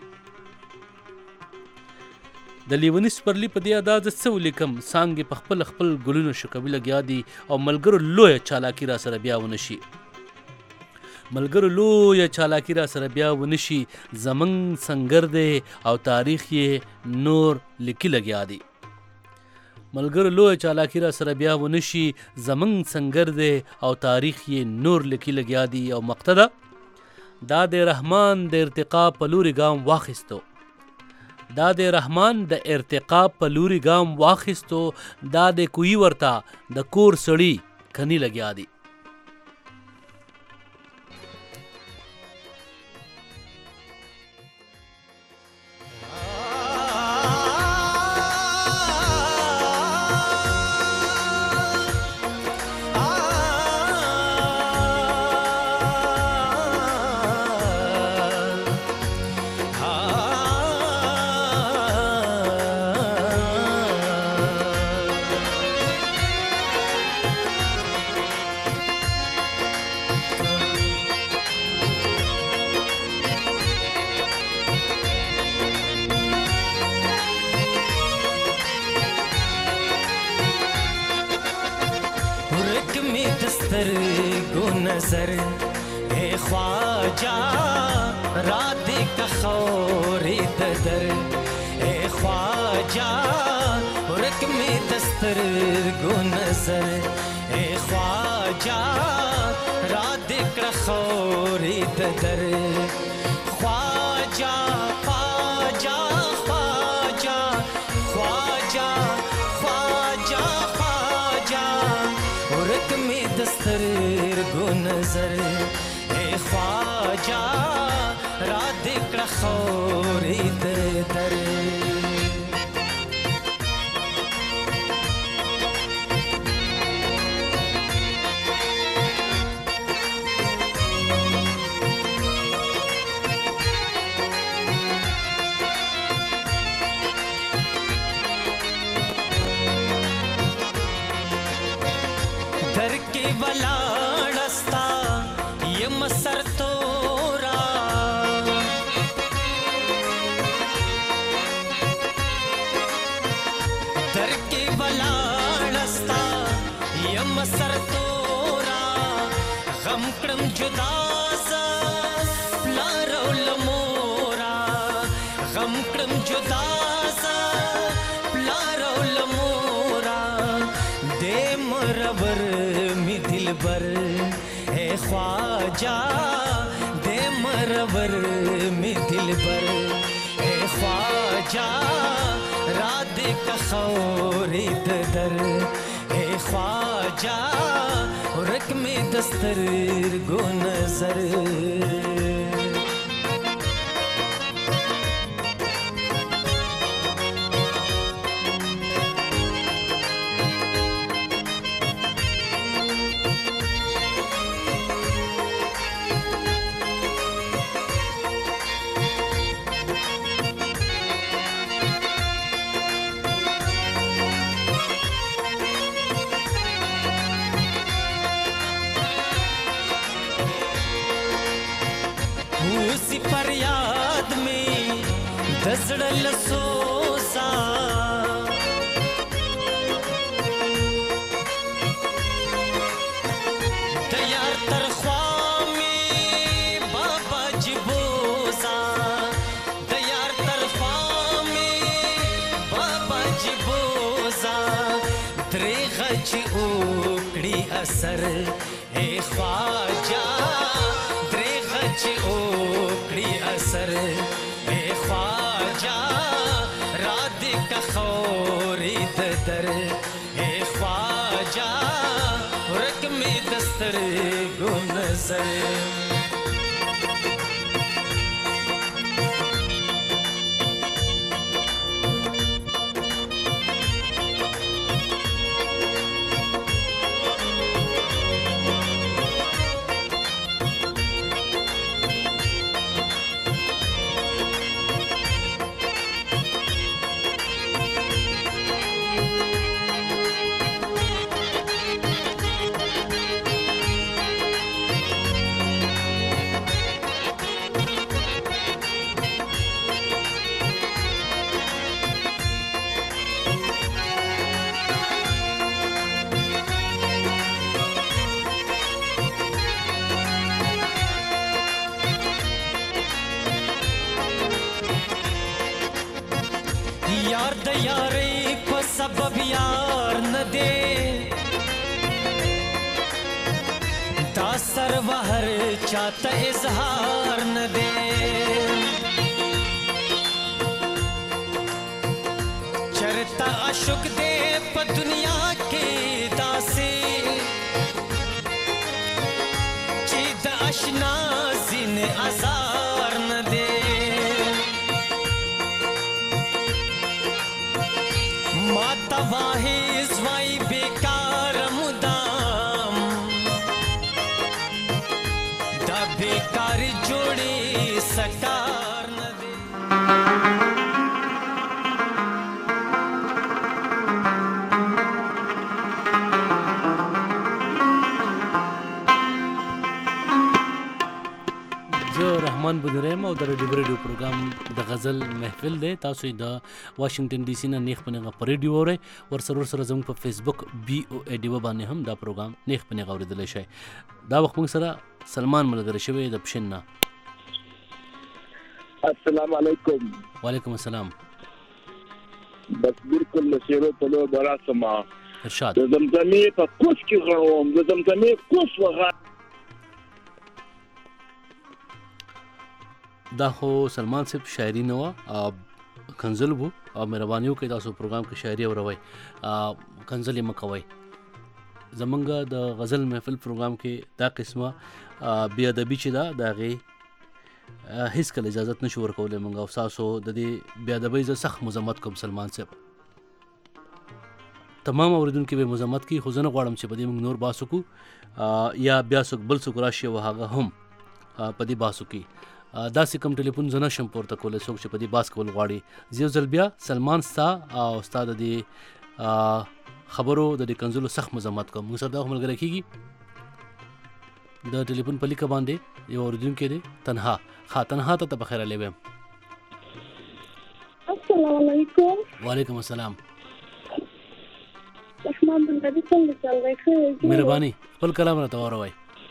د لیونی سپرلی په دې ادا ز څه ولیکم. څانګې په خپل خپل ګلونه شو کوي لګیا دي. او ملګرو لویه چالاکي را سره بیا ونشي. ملګرو لویه چالاکي را سره بیا ونشي. زمنګ سنگر دی او تاریخ یې نور لیکي لګیا دي. ملګرو لویه چالاکي را سره بیا ونشي. زمنګ سنگر دی او تاریخ یې نور لیکي لګیا دي. او مقتدا دا د رحمان د ارتقا په لوري ګام واخیستو. دا د رحمان د ارتقا په لوري ګام واخیستو. دا د کوی ورتا د کور سړی کني لګیا دي. दस्तर गो नजर ए ख्वाजा रात का खौरी ददर ए ख्वाजा रक में दस्तर गो नजर ए ख्वाजा रात का खौरी ददर ख्वाजा ख्वाजा ख्वाजा ख्वाजा ख्वाजा ख्वाजा रक में दस्तर गो नजर ए ख्वाजा रात का खौरी ददर दर के वलाड़स्ता ये मसर तोरा दर के वलाड़स्ता ये मसर तोरा गम क्रम जुदासा प्लारो लमोरा गम क्रम जुदासा प्लारो लमोरा दे मरबर में दिलबर है ख्वाजा दे मरबर में दिलबर है ख्वाजा रात का खौरी ददर है ख्वाजा रक में दस्तर गो नजर उसी पर याद में दसड़ल सोसा तैयार तरख्वा में बाबा जिबोसा तैयार तरख्वा में बाबा जिबोसा द्रेगच ओकड़ी असर ए ख्वाजा ओकड़ी असर ए ख्वाजा रात का खौरी ददर ए ख्वाजा रक में दस्तर गो नजर यार दयारे को सबब यार न दे दासर वहर चाहता इजहार न दे चरता अशुक दे प दुनिया के दासे चीद अशना जिन आजार न दे माता वाहिज वाई बेकार मुदाम दा बेकार जोड़े सकार न दे رحمان بنریم او د ریډیو ریډیو پروګرام د غزل محفل دی. تاسو د واشنگټن ډي سي نه نیخ پنیغه پر ریډیو اورئ. ورسره ورسره زموږ په فیسبوک بي او اي ډي باندې هم دا پروګرام نیخ پنیغه اورېدلی شئ. دا وخت موږ سره سلمان ملګری شوی د پښین نه. السلام علیکم. وعلیکم السلام. بس بالکل نشیرو په لو برا سما ارشاد د زمزمې په کوڅ کې غړوم د زمزمې کوڅ وغه دا خو سلمان صاحب شاعري نه وه، کنزل وو او مهرباني وکړئ تاسو پروګرام کې شاعري اوروئ، کنزل یې مه کوئ. زمونږ د غزل محفل پروګرام کې دا قسمه بې ادبي چې ده د هغې هېڅکله اجازت نشو ورکولی مونږ، او ستاسو د دې بې ادبۍ زه سخت مذمت کوم سلمان صاحب. تمام اورېدونکي به مذمت کوي، خو زه نه غواړم چې په دې موږ نور بحث وکړو یا بیا څوک بل څوک راشي او هغه هم په دې بحث وکړي. داسې کوم ټلیفون زه نشم پورته کولی څوک چې په دې بحث کول غواړي. زه یو ځل بیا سلمان ستا او ستا د دې خبرو د دې کنزلو سخت مذمت کوم. موږ سره دا ملګری کېږي د ټلیفون په لیکه باندې یو اورېدونکی دی تنها. ښه تنها ته ته بخیر علی ویم. السلام علیکم. وعلیکم السلام. رحمان بنریم څنګه چل رہی ہے؟ مهرباني خپل کلام راته واوروئ.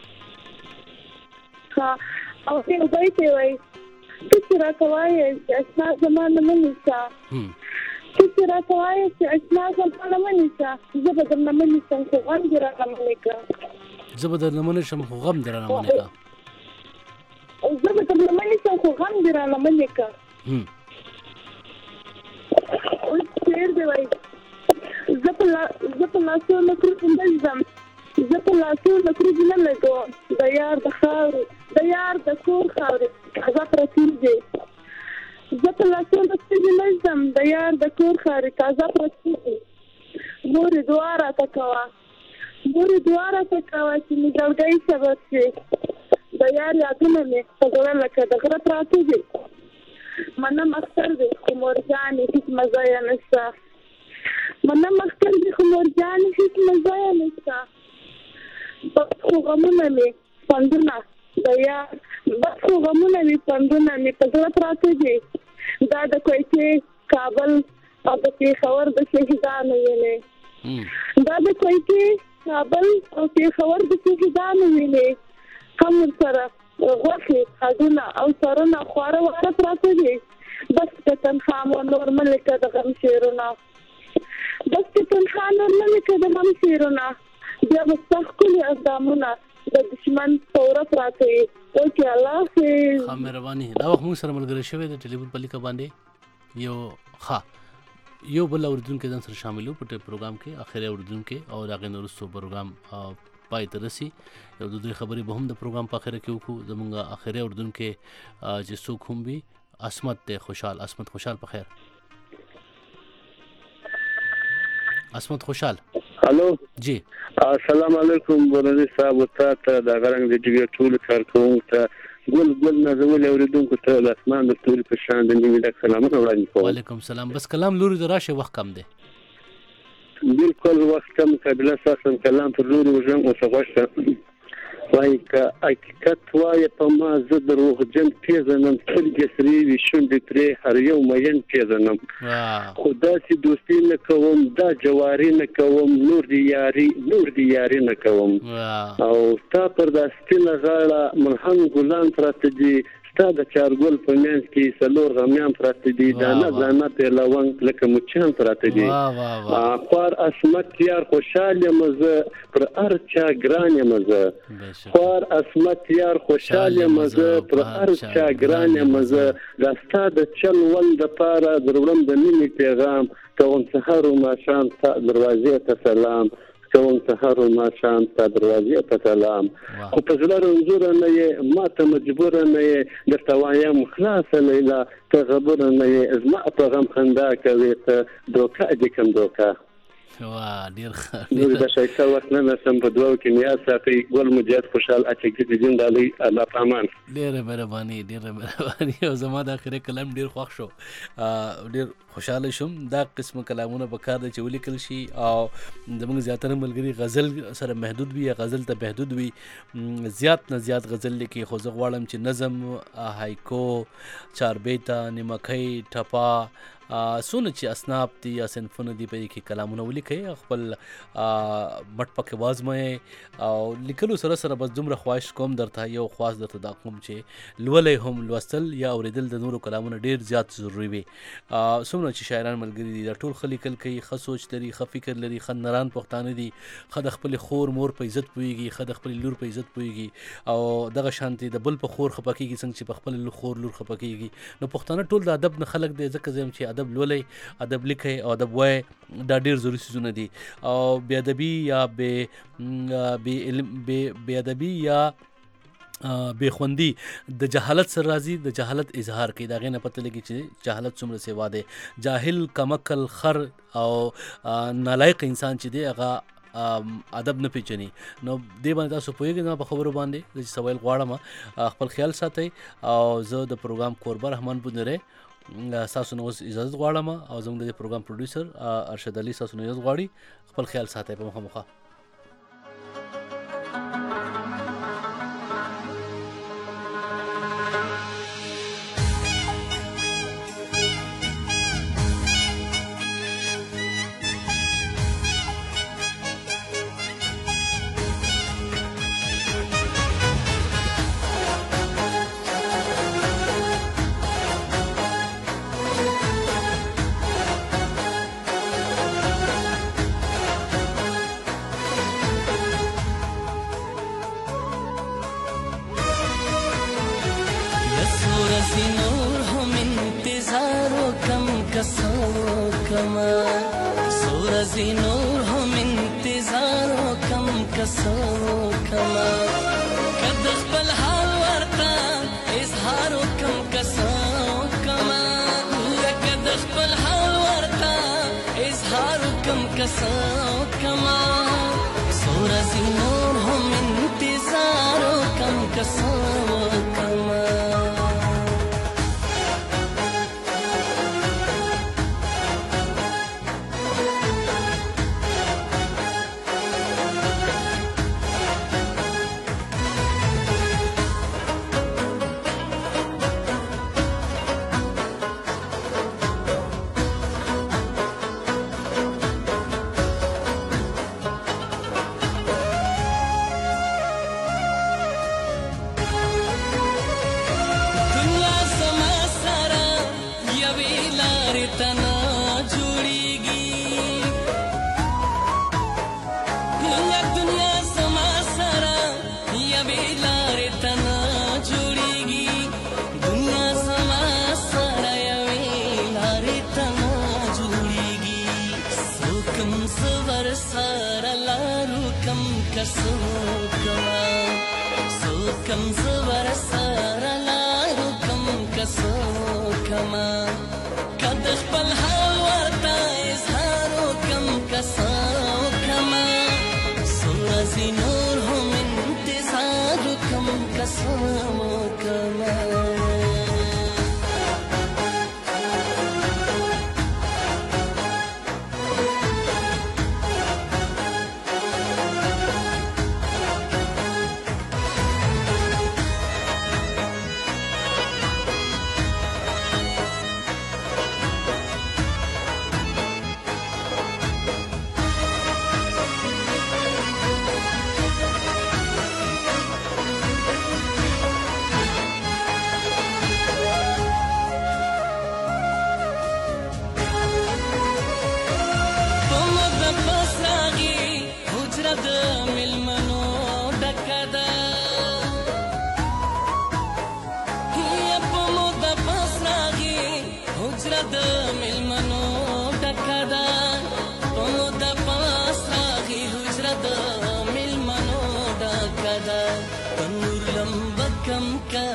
ښه او دې وایي ته وایي ته چې راته وایې چې اشنا زما نه منې شه، ته چې راته وایې چې اشنا زما نه منې شه، زه به درنه منې شم خو غم دې رانه منې کړه. زه به درنه منې شم خو غم دې رانه منې کړه. زه به درنه منې شم خو غم دې رانه منې کړه. اوس شعر دې وایي زه په لاسو نه کروز نه ځم، زه په لاسو نه کروز نه لګوم، د یار د خاورې د یار د کور خاورې تازه پرتې دي. زه په لاسو نه کروز نه ځم، د یار د کور خاورې تازه پرتې دي. مورې دعا راته کوه، مورې دعا راته کوه چې مې ګوډۍ صبر شي. د یار یادونه مې په زړه لکه د غره پراته دي. منم اختر دی خو مورجانې هېڅ مزه یې نشته، منم اختر دی خو مورجانې هېڅ مزه یې نشته. بس خو غمونه مې پندونه د یار بس خو غمونه مې پندونه مې په زړه پراته دي. دا د کویټې کابل او د پېښور د شهیدانو وینې، دا د کویټې کابل او پېښور د شهیدانو وینې، هم ورسره غوښې هډونه او سرونه خواره واره پراته دي. بس که تنخوا مو نور مه لیکه د غم شعرونه، بس که تنخوا نور مه لیکه د غم شعرونه، بیا به ستا ښکلي اقدامونه د دشمن په وره پراته وي. اوکې الله حافظ. ښه مهرباني. دا وخت موږ سره ملګری شوی د ټلیفون په لیکه باندې یو ښه یو بل اورېدونکی ځان سره شامل وو په پروګرام کې، اخري اورېدونکی او د هغې نه وروستو پروګرام پای ته رسي. یو د دوی خبرې به هم د پروګرام په اخره کې وکړو. زموږ اخري اورېدونکی چې څوک هم وي عصمت دی خوشحال. عصمت خوشحال په خیر. عصمت خوشحال. الو جی السلام علیکم. بنري صاحب تا ته د غرنګ د ټي وي ټول کارکونکو ته ګل ګل نازول اوریدونکو ته د اسمان د ټول په شان د نیمه ډک سلامونه وړاندې کوم. وعلیکم السلام. بس کلام لوري د راشه وخت کم دی. بالکل وخت کم قبله ساسم کلام پر لوري وژم او څه وای که حقیقت وای په ما زه دروغجن پیژنم، سترګې سرې وي شونډې پرې هر یو مین پیژنم، خو داسې دوستي نه کوم، دا جواري نه کوم، نور دی یاري نور دی یاري نه کوم. او ستا پر دا سپینه غاړه مرهم ګلان پراته دي، ستا د چارګل په منځ کې څلور غمیان پراته دي، دانه دانه پرې لونګ لکه مچان پراته دي. خوار عصمت یار خوشحال یم زه، پر هر چا ګران یم زه، خوار عصمت یار خوشحال یم زه، پر هر چا ګران یم زه. دا ستا د چل ول دپاره دروړم د مینې پیغام، کوم سحر و ماښام ستا دروازې ته سلام، کوم سحر و ماښام ستا دروازې ته سلام. خو په زړه رنځوره نه یې، ما ته مجبوره نه یې، درته وایم خلاصه لیلا ته غبره نه یې، زما په غم خندا کوې ته، دوکه دې کوم دوکه. وا ډیر نو د شایسته وخت نه سم په دوه کې نیا ساتي ګل مجاهد خوشحال اچګي د جون دالي الله پامان ډیر مهرباني ډیر مهرباني او زما د اخره کلام ډیر خوښ شو ډیر خوشاله شوم دا قسم کلامونه به کار د چولې کل شي او زموږ زیاتره ملګری غزل سره محدود وي غزل ته محدود وي زیات نه زیات غزل لیکي خو زه غواړم چې نظم هایکو چاربیتا نیمکۍ ټپا سونه چې اسناب دي یا صنفونه دي په کې کلامونه ولیکي خپل مټ پکې وازمه او لیکلو سره سره بس دومره خواهش کوم درته یو خواص درته دا کوم چې لولې هم لوستل یا اوریدل د نورو کلامونه ډیر زیات ضروری وي سونه چې شاعران ملګری دي د ټول خلیکل کوي خ سوچ لري خ فکر لري خ نران پښتانه دي خ د خپل خور مور په عزت پويږي خ د خپل لور په عزت پويږي او دغه شانتي د بل په خور خپکیږي څنګه چې په خپل خور لور خپکیږي نو پښتانه ټول د ادب نه خلق دي ځکه زم چې ادب لولې ادب لیکي او ادب وای دا ډیر ضروري سيزونه دي او بی ادبي یا به بی علم بی ادبي یا بے خوندی د جهالت سره راځي د جهالت اظهار کوي دا غینه پته لګي چې جهالت څومره سیوا ده جاهل کمکل خر او نالایق انسان چې دی هغه ادب نه پیژني نو دې باندې تاسو پوهیږئ نه په خبرو باندې چې سوال غواړم خپل خیال ساتئ او زه د پروګرام کوربه رحمان بونره تاسو نو اجازه غواړم او زموږ د پروګرام پروډوسر ارشد علي تاسو نو اجازه غواړي خپل خیال ساتئ په مخه مخه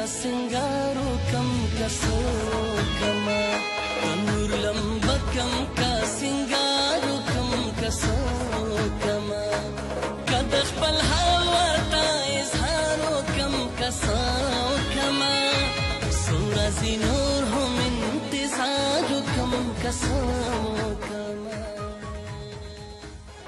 Singaru kam kaso kama tanur lamba kam